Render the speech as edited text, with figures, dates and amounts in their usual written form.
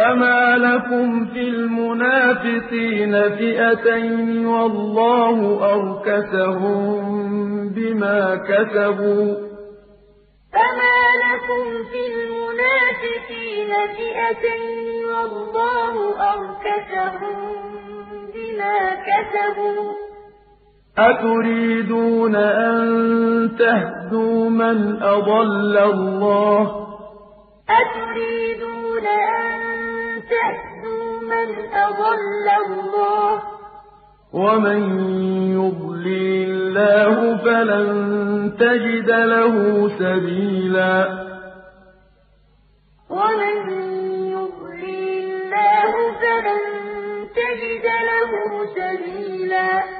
فما لكم في المنافقين فئتين والله أركسهم بما كسبوا فما لكم في المنافقين فئتين والله أركسهم بما كسبوا أتريدون أن تهدوا من أضل الله أتريدون أن تهدوا من أضل الله ومن يضلل الله فلن تجد له سبيلا ومن يضلل الله فلن تجد له سبيلا